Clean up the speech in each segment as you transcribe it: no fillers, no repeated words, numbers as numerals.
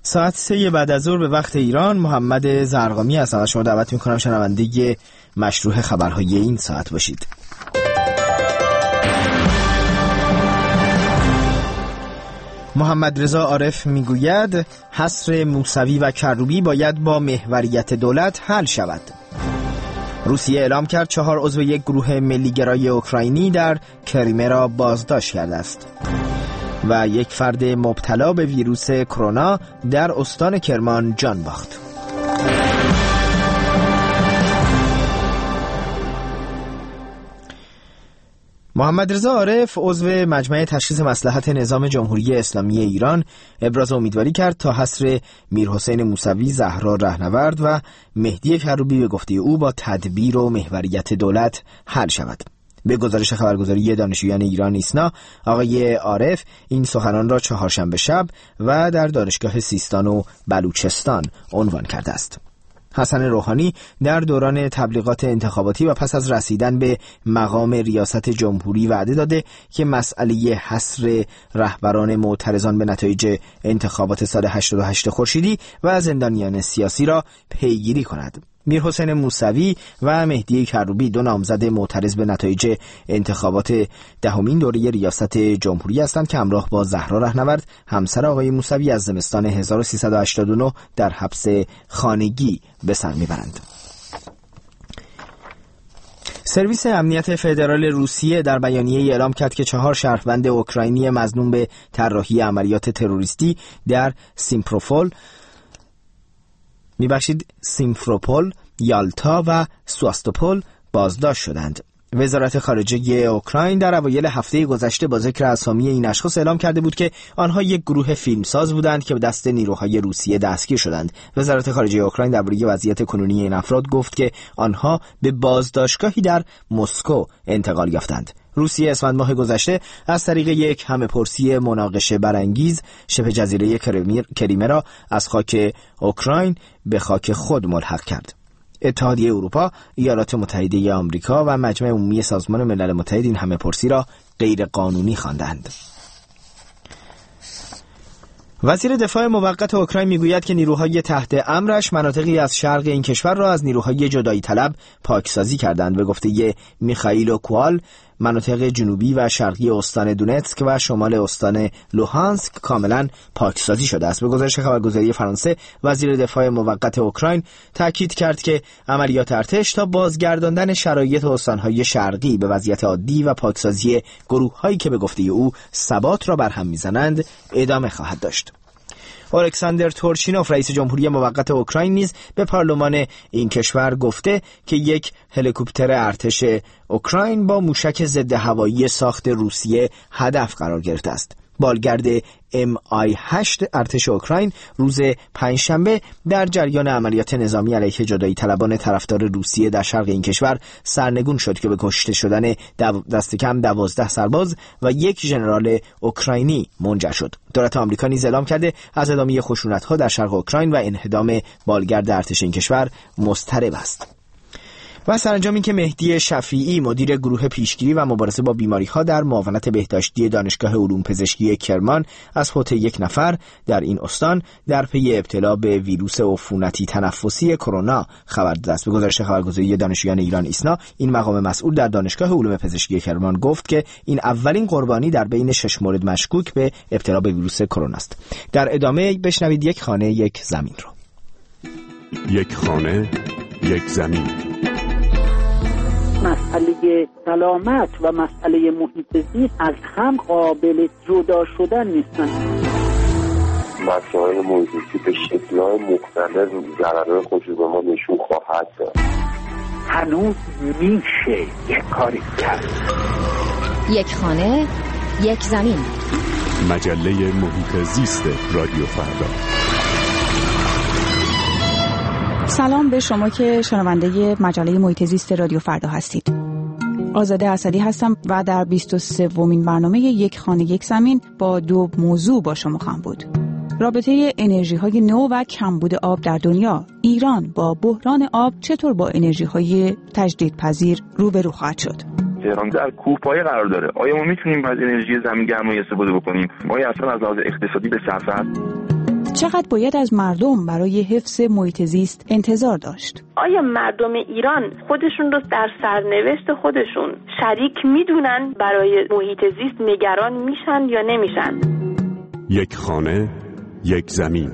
ساعت 3 بعد از ظهر به وقت ایران. محمد زرقامی هستم و شما دعوت میکنم شنونده مشروع خبرهای این ساعت باشید. محمد رضا عارف میگوید حصر موسوی و کروبی باید با محوریت دولت حل شود. روسیه اعلام کرد 4 عضو یک گروه ملیگرای اوکراینی در کریمه را بازداشت کرده است. و یک فرد مبتلا به ویروس کرونا در استان کرمان جان باخت. محمد رضا عارف عضو مجمع تشخیص مصلحت نظام جمهوری اسلامی ایران ابراز امیدواری کرد تا حصر میرحسین موسوی، زهرا رهنورد و مهدی کروبی به گفته او با تدبیر و محوریت دولت حل شود. به گزارش خبرگزاری دانشجویان ایران ایسنا، آقای عارف این سخنان را چهارشنبه شب و در دانشگاه سیستان و بلوچستان عنوان کرده است. حسن روحانی در دوران تبلیغات انتخاباتی و پس از رسیدن به مقام ریاست جمهوری وعده داده که مسئله حصر رهبران معترضان به نتایج انتخابات سال 88 خورشیدی و زندانیان سیاسی را پیگیری کند. میرحسین موسوی و مهدی کروبی 2 نامزد معترض به نتایج انتخابات 10مین دوره ریاست جمهوری هستند که همراه با زهرا رهنورد همسر آقای موسوی از زمستان 1389 در حبس خانگی به سر میبرند. سرویس امنیت فدرال روسیه در بیانیه‌ای اعلام کرد که 4 شهروند اوکراینی مظنون به طراحی عملیات تروریستی در سیمفروپول، یالتا و سواستوپول بازداشت شدند. وزارت خارجه اوکراین در اوایل هفته گذشته با ذکر اسامی این اشخاص اعلام کرده بود که آنها یک گروه فیلمساز بودند که به دست نیروهای روسیه دستگیر شدند. وزارت خارجه اوکراین درباره وضعیت کنونی این افراد گفت که آنها به بازداشتگاهی در مسکو انتقال یافتند. روسیه اسفند ماه گذشته از طریق یک همه‌پرسی مناقشه برانگیز شبه جزیره کریمه را از خاک اوکراین به خاک خود ملحق کرد. اتحادیه اروپا، ایالات متحده آمریکا و مجمع عمومی سازمان ملل متحد این همه‌پرسی را غیر قانونی خواندند. وزیر دفاع موقت اوکراین میگوید که نیروهای تحت امرش مناطقی از شرق این کشور را از نیروهای جدایی طلب پاکسازی کردند. به گفته میخائیل کوال، مناطق جنوبی و شرقی استان دونتسک و شمال استان لوهانسک کاملا پاکسازی شده است. به گزارش خبرگزاری فرانسه، وزیر دفاع موقت اوکراین تاکید کرد که عملیات ارتش تا بازگرداندن شرایط استانهای شرقی به وضعیت عادی و پاکسازی گروه‌هایی که به گفته او ثبات را برهم می‌زنند ادامه خواهد داشت. الکساندر تورچینوف رئیس جمهوری موقت اوکراین نیز به پارلمان این کشور گفته که یک هلیکوپتر ارتش اوکراین با موشک ضد هوایی ساخت روسیه هدف قرار گرفته است. بالگرد MI8 ارتش اوکراین روز پنجشنبه در جریان عملیات نظامی علیه جدایی طلبان طرفدار روسیه در شرق این کشور سرنگون شد که به کشته شدن دست کم 12 سرباز و یک ژنرال اوکراینی منجر شد. دولت آمریکا نیز اعلام کرده از ادامه خشونت‌ها در شرق اوکراین و انهدام بالگرد ارتش این کشور مضطرب است. و سرانجام این که مهدی شفیعی مدیر گروه پیشگیری و مبارزه با بیماری‌ها در معاونت بهداشتی دانشگاه علوم پزشکی کرمان از فوت یک نفر در این استان در پی ابتلا به ویروس عفونتی تنفسی کرونا خبر داده است. به گزارش خبرگزاری دانشجویان ایران ایسنا، این مقام مسئول در دانشگاه علوم پزشکی کرمان گفت که این اولین قربانی در بین 6 مورد مشکوک به ابتلا به ویروس کرونا است. در ادامه بشنوید یک خانه یک زمین رو. یک خانه یک زمین. مسئله سلامت و مسئله محیط زیست از هم قابل جدا شدن نیستن. مسائل محیط زیست به شکل‌های مختلف ضررهای خودش به ما نشون خواهد داد. هنوز میشه یک کاری کرد. یک خانه یک زمین. مجله محیط زیست رادیو فردا. سلام به شما که شنونده مجله محیط زیست رادیو فردا هستید. آزاده اسدی هستم و در 23مین برنامه یک خانه یک زمین با 2 موضوع با شما خواهم بود. رابطه انرژی‌های نو و کمبود آب در دنیا. ایران با بحران آب چطور با انرژی‌های تجدیدپذیر روبرو خواهد شد؟ تهران در کوهپایه قرار داره. آیا ما میتونیم از انرژی زمین گرمایی استفاده بکنیم؟ آیا اصلا از لحاظ اقتصادی به صرفه هست؟ چقدر باید از مردم برای حفظ محیط زیست انتظار داشت؟ آیا مردم ایران خودشون رو در سرنوشت خودشون شریک میدونن برای محیط زیست نگران میشن یا نمیشن؟ یک خانه، یک زمین.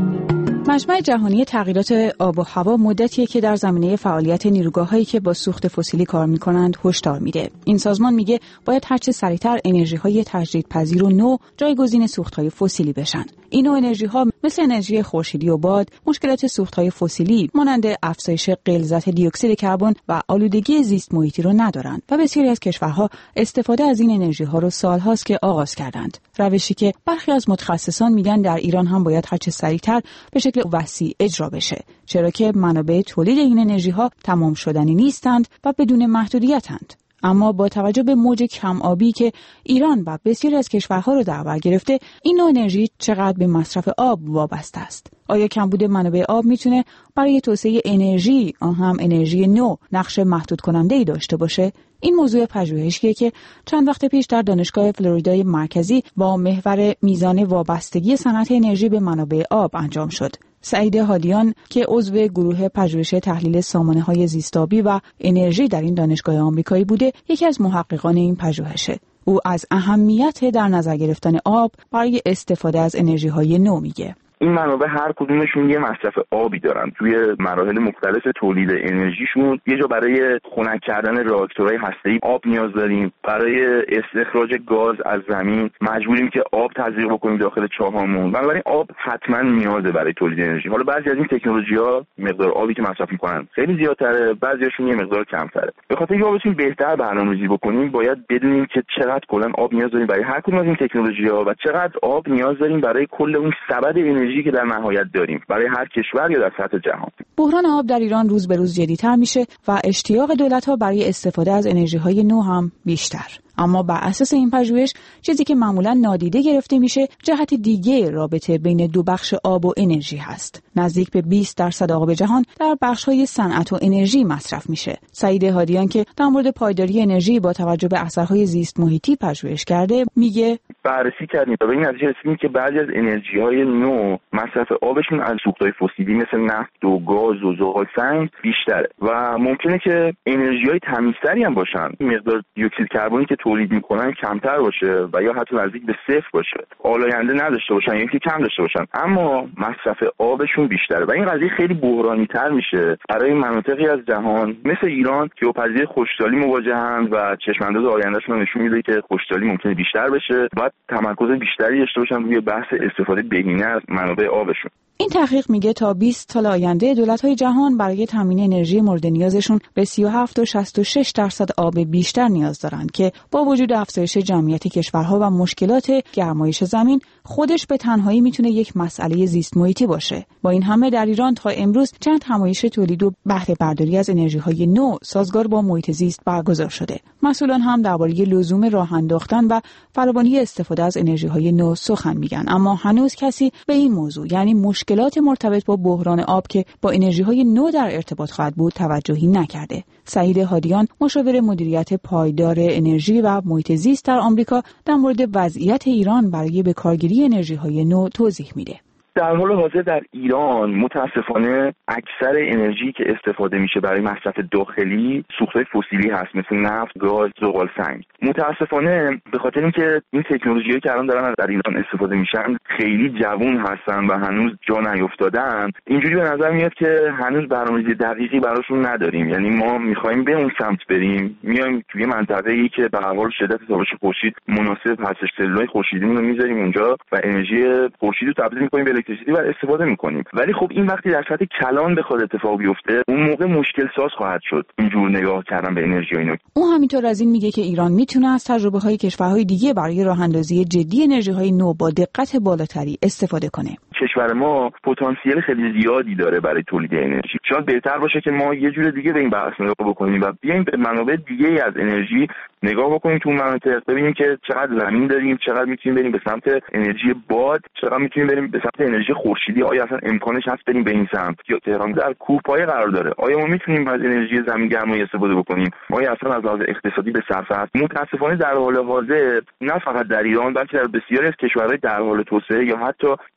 مجمع جهانی تغییرات آب و هوا مدتیه که در زمینه فعالیت نیروگاه‌هایی که با سوخت فسیلی کار می‌کنند هشدار میده. این سازمان میگه باید هرچه سریعتر انرژی‌های تجدیدپذیر و نو جایگزین سوخت‌های فسیلی بشن. این نوع انرژی‌ها مثل انرژی خورشیدی و باد مشکلات سوخت‌های فسیلی مانند افزایش غلظت دی اکسید کربن و آلودگی زیست محیطی رو ندارند و بسیاری از کشورها استفاده از این انرژی‌ها رو سال‌هاست که آغاز کردند. روشی که برخی از متخصصان میگن در ایران هم باید هرچه سریعتر به شکل وسیع اجرا بشه، چرا که منابع تولید این انرژی‌ها تمام شدنی نیستند و بدون محدودیتند. اما با توجه به موج کم آبی که ایران و بسیاری از کشورها رو در بر گرفته، این نوع انرژی چقدر به مصرف آب وابسته است؟ آیا کمبود منابع آب میتونه برای توسعه انرژی، آن هم انرژی نو، نقش محدود کننده‌ای داشته باشه؟ این موضوع پژوهشیه که چند وقت پیش در دانشگاه فلوریدای مرکزی با محور میزان وابستگی صنعت انرژی به منابع آب انجام شد. سعید هادیان که عضو گروه پژوهش تحلیل سامانه‌های زیستابی و انرژی در این دانشگاه آمریکایی بوده، یکی از محققان این پژوهشه. او از اهمیت در نظر گرفتن آب برای استفاده از انرژی‌های نو میگه. این منابع هر کدومشون یه مصرف آبی دارن. توی مراحل مختلف تولید انرژیشون یه جا برای خنک کردن راکتورهای هسته‌ای آب نیاز داریم. برای استخراج گاز از زمین مجبوریم که آب تزریق بکنیم داخل چاهامون. بنابراین آب حتما نیازه برای تولید انرژی. حالا بعضی از این تکنولوژی‌ها مقدار آبی که مصرف می‌کنن خیلی زیادتره، بعضیاشون یه مقدار کمتره. به خاطر اینکه بتونیم بهتر برنامه‌ریزی بکنیم، باید بدونیم که چقدر کلا آب نیاز داریم برای هر کدوم از این تکنولوژی‌ها و چقدر آب نیاز داریم برای کل اون سبد انرژی که در نهایت داریم برای هر کشور یا در سطح جهان. بحران آب در ایران روز به روز جدی‌تر میشه و اشتیاق دولت‌ها برای استفاده از انرژی‌های نو هم بیشتر. اما بر اساس این پژوهش چیزی که معمولا نادیده گرفته میشه جهت دیگه رابطه بین دو بخش آب و انرژی هست. نزدیک به 20% آب جهان در بخش‌های صنعت و انرژی مصرف میشه. سعید هادیان که در مورد پایداری انرژی با توجه به اثرهای زیست محیطی پژوهش کرده میگه بررسی کردیم و به این نتیجه رسیدیم که بعضی از انرژی‌های نو مصرف آبشون از سوخت‌های فسیلی مثل نفت و گاز و زغال سنگ بیشتره و ممکنه که انرژی‌های تمیزتری هم باشن. مقدار دی اکسید کربنی که تولید میکنن کمتر باشه و یا حتی نزدیک به صفر باشه، آلاینده نداشته باشن یا اینکه کم داشته باشن، اما مصرف آبشون بیشتره و این قضیه خیلی بحرانی تر میشه برای مناطقی از جهان مثل ایران که با پدیده خشکسالی مواجهند و چشمانداز آیندهشون نشون میده که خشکسالی ممکنه بیشتر بشه و تمرکز بیشتری داشته باشن روی بحث استفاده بهینه از منابع آبشون. این تحقیق میگه تا 20 سال آینده دولت‌های جهان برای تامین انرژی مورد نیازشون به 37 و 66% آب بیشتر نیاز دارند که با وجود افزایش جمعیت کشورها و مشکلات گرمایش زمین خودش به تنهایی میتونه یک مسئله زیست محیطی باشه. با این همه در ایران تا امروز چند همایش تولید و بهره برداری از انرژی‌های نو سازگار با محیط زیست برگزار شده. مسئولان هم درباره لزوم راه انداختن و فراوانی استفاده از انرژی‌های نو سخن میگن، اما هنوز کسی به این موضوع یعنی مشکلات مرتبط با بحران آب که با انرژی‌های نو در ارتباط خواهد بود توجهی نکرده. سعید هادیان مشاور مدیریت پایدار انرژی و محیط زیست در آمریکا در مورد وضعیت ایران برای بکارگیری انرژی‌های نو توضیح میده. در حال حاضر در ایران متاسفانه اکثر انرژی که استفاده میشه برای مصرف داخلی سوخت‌های فسیلی هست، مثل نفت، گاز، زغال سنگ. متاسفانه به خاطر اینکه این تکنولوژی‌هایی که الان دارن در ایران استفاده میشن خیلی جوون هستن و هنوز جا نیافتادن، اینجوری به نظر میاد که هنوز برنامه‌ریزی دقیقی براشون نداریم. یعنی ما می‌خوایم به اون سمت بریم، میایم توی منطقه‌ای که به هر حال شدت تابش خورشید مناسب هستش، سلولای خورشیدیمون رو می‌ذاریم اونجا و انرژی خورشیدی رو تبدیل می‌کنیم به الکتریسیته و استفاده می‌کنیم. ولی خب این وقتی در سطح کلان بخواد اتفاق بیفته، اون موقع مشکل ساز خواهد شد اینجور نگاه کردن به انرژی اینا. اون همینطور از این میگه که ایران میتونه از تجربه‌های کشورهای دیگه برای راه‌اندازی جدی انرژی‌های نو با دقت بالاتری استفاده کنه. کشور ما پتانسیل خیلی زیادی داره برای تولید انرژی. شاید بهتر باشه که ما یه جور دیگه به این بحث نگاه بکنیم و بیایم به منابع دیگه از انرژی نگاه بکنیم تو مناطق، ببینیم که چقدر زمین داریم، چقدر میتونیم بریم به سمت انرژی باد، چقدر میتونیم بریم به سمت انرژی خورشیدی. آیا اصلا امکانش هست بریم به این سمت؟ یا تهران در کوهپایه قرار داره، آیا ما میتونیم از انرژی زمین گرمایی استفاده بکنیم؟ آیا اصلا از لحاظ اقتصادی به صرفه است؟ متاسفانه در حال حاضر نه فقط در ایران بلکه در بسیاری از کشورهای در حال توسعه یا حتی پیشرفته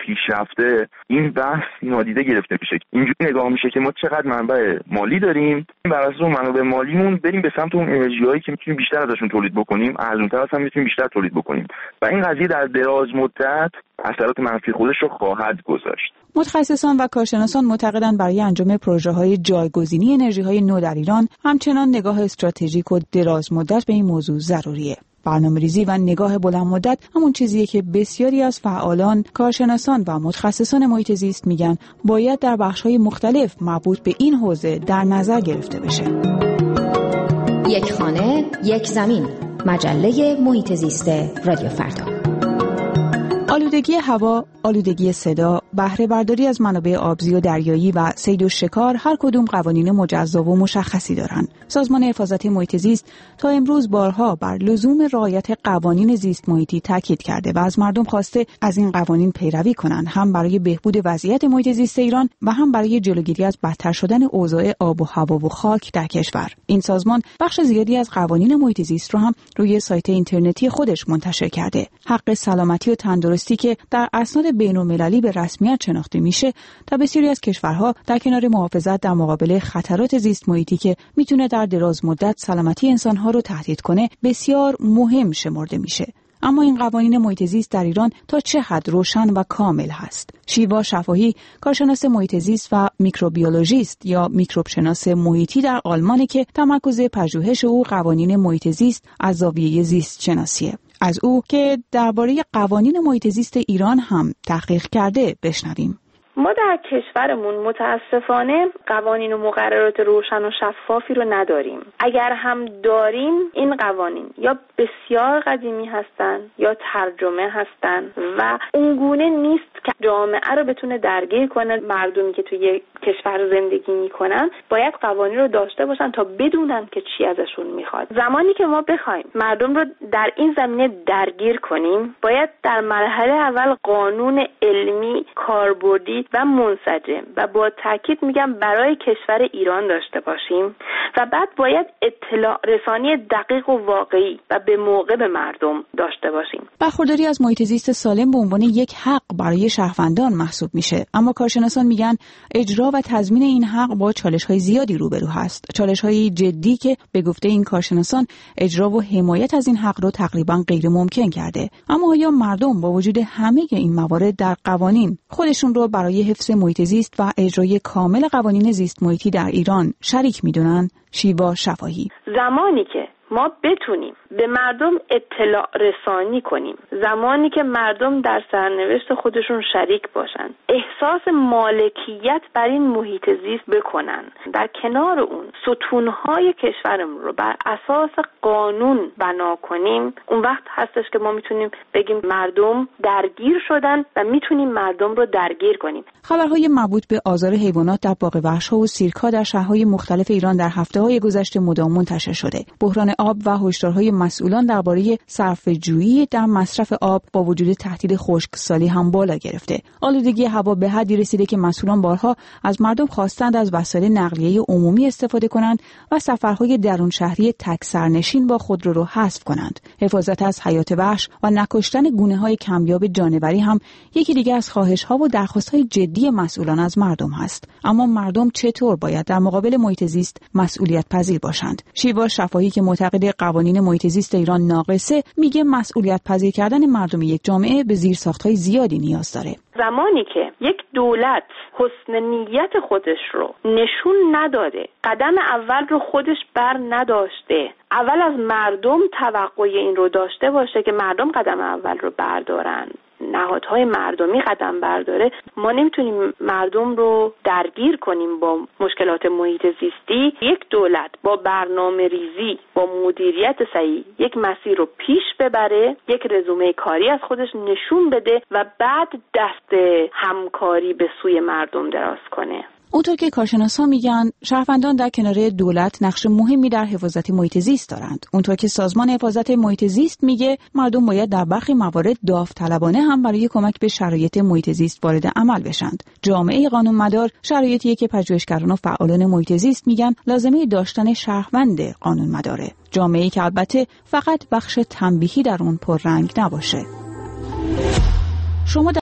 رفته این بحث نادیده گرفته میشه. اینجوری نگاه میشه که ما چقدر منبع مالی داریم، بر اساس اون منابع مالیمون بریم به سمت اون انرژیایی که میتونیم بیشتر ازشون تولید بکنیم، ارزان‌تر هم میتونیم بیشتر تولید بکنیم و این قضیه در دراز مدت اثرات منفی خودش رو خواهد گذاشت. متخصصان و کارشناسان معتقدند برای انجام پروژه‌های جایگزینی انرژی‌های نو در ایران همچنان نگاه استراتژیک و دراز مدت به این موضوع ضروریه. برنامه‌ریزی و نگاه بلند مدت همون چیزیه که بسیاری از فعالان، کارشناسان و متخصصان محیط زیست میگن باید در بخش‌های مختلف مربوط به این حوزه در نظر گرفته بشه. یک خانه، یک زمین. مجله محیط زیست رادیو فردا. آلودگی هوا، آلودگی صدا، بهره برداری از منابع آبزی و دریایی و صید و شکار هر کدوم قوانین مجزا و مشخصی دارند. سازمان حفاظت محیط زیست تا امروز بارها بر لزوم رعایت قوانین زیست محیطی تاکید کرده و از مردم خواسته از این قوانین پیروی کنند، هم برای بهبود وضعیت محیط زیست ایران و هم برای جلوگیری از بدتر شدن اوضاع آب و هوا و خاک در کشور. این سازمان بخش زیادی از قوانین محیط زیست رو هم روی سایت اینترنتی خودش منتشر کرده. حق سلامتی و تندرستی که در اسناد بین‌المللی به رسمیت شناخته میشه، در بسیاری از کشورها در کنار محافظت در مقابل خطرات زیست محیطی که میتونه در دراز مدت سلامتی انسانها رو تهدید کنه، بسیار مهم شمرده میشه. اما این قوانین محیط زیست در ایران تا چه حد روشن و کامل هست؟ شیوا شفاهی، کارشناس محیط زیست و میکروبیولوژیست یا میکروبشناس محیطی در آلمان که تمرکز پژوهش او قوانین محیط زیست از زاویه زیست شناسیه. از او که درباره قوانین محیط زیست ایران هم تحقیق کرده بشنویم. ما در کشورمون متاسفانه قوانین و مقررات روشن و شفافی رو نداریم. اگر هم داریم این قوانین یا بسیار قدیمی هستن یا ترجمه هستن و اونگونه نیست که جامعه رو بتونه درگیر کنه. مردمی که توی کشور زندگی میکنن باید قوانین رو داشته باشن تا بدونن که چی ازشون میخواد. زمانی که ما بخوایم مردم رو در این زمینه درگیر کنیم، باید در مرحله اول قانون علمی کاربردی و منسجم و با تاکید میگم برای کشور ایران داشته باشیم و بعد باید اطلاع رسانی دقیق و واقعی و به موقع به مردم داشته باشیم. برخورداری از محیط زیست سالم به عنوان یک حق برای شهروندان محسوب میشه، اما کارشناسان میگن اجرا و تضمین این حق با چالش‌های زیادی روبرو هست. چالش‌های جدی که به گفته این کارشناسان اجرا و حمایت از این حق رو تقریباً غیر ممکن کرده. اما آیا مردم با وجود همه این موارد در قوانین خودشون رو برای حفظ محیط زیست و اجرای کامل قوانین زیست محیطی در ایران شریک میدونن؟ شیوا شفاهی: زمانی که ما بتونیم به مردم اطلاع رسانی کنیم، زمانی که مردم در سرنوشت خودشون شریک باشن، احساس مالکیت بر این محیط زیست بکنن، در کنار اون ستونهای کشورمون رو بر اساس قانون بنا کنیم، اون وقت هستش که ما میتونیم بگیم مردم درگیر شدن و میتونیم مردم رو درگیر کنیم. خبرهای مربوط به آزار حیوانات در باغ وحش‌ها و سیرک‌ها در شهرهای مختلف ایران در هفته‌های گذشته مدام منتشر شده. بحران آب و هشدارهای مسئولان درباره صرفه‌جویی در مصرف آب با وجود تهدید خشکسالی هم بالا گرفته. آلودگی هوا به حدی رسیده که مسئولان بارها از مردم خواستند از وسایل نقلیه عمومی استفاده کنند و سفرهای درون شهری تک سرنشین با خودرو رو حذف کنند. حفاظت از حیات وحش و نکشتن گونه‌های کمیاب جانوری هم یکی دیگر از خواهش‌ها و درخواست‌های جدی مسئولان از مردم هست. اما مردم چطور باید در مقابل محیط زیست مسئولیت پذیر باشند؟ شیوا شفاهی که معتقد قوانین محیط زیست ایران ناقصه، میگه مسئولیت پذیر کردن مردم یک جامعه به زیرساخت‌های زیادی نیاز داره. زمانی که یک دولت حسن نیت خودش رو نشون نداده، قدم اول رو خودش بر نداشته، اول از مردم توقع این رو داشته باشه که مردم قدم اول رو بردارن، نهادهای مردمی قدم برداره، ما نمیتونیم مردم رو درگیر کنیم با مشکلات محیط زیستی. یک دولت با برنامه ریزی، با مدیریت صحیح یک مسیر رو پیش ببره، یک رزومه کاری از خودش نشون بده و بعد دست همکاری به سوی مردم دراز کنه. اونطور که کارشناسان میگن شهروندان در کنار دولت نقش مهمی در حفاظت محیط زیست دارند. اونطور که سازمان حفاظت محیط زیست میگه مردم باید در برخی موارد داوطلبانه هم برای کمک به شرایط محیط زیست وارد عمل بشند. جامعه قانونمدار شرایطیه که پژوهشگران و فعالان محیط زیست میگن لازمه داشتن شهروند قانونمداره. جامعه‌ای که البته فقط بخش تنبیهی در اون پررنگ نباشه. شما